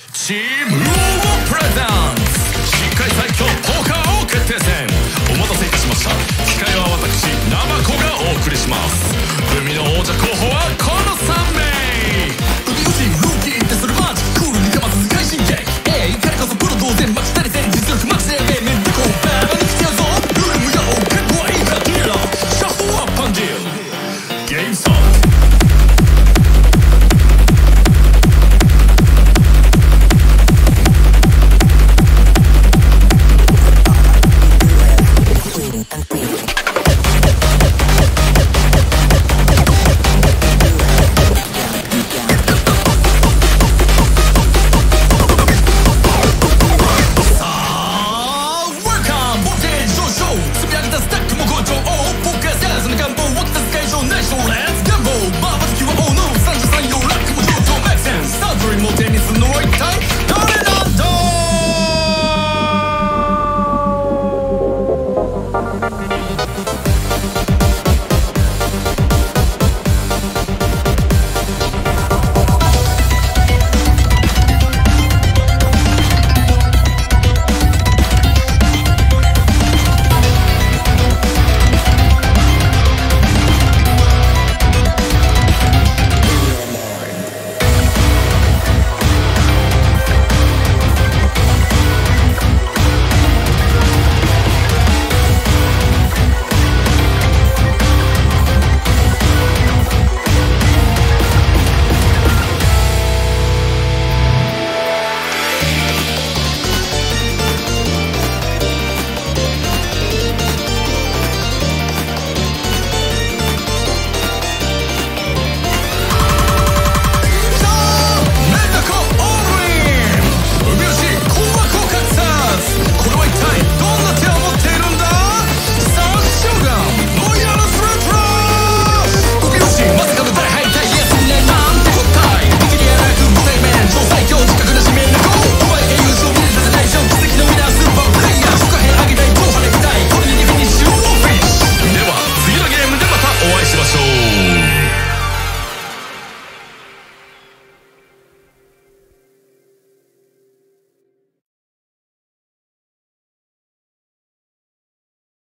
チームローボプレゼンツ深海最強ポーカー王決定戦。お待たせいたしました。司会は私ナマコがお送りします。海の王者候補はこ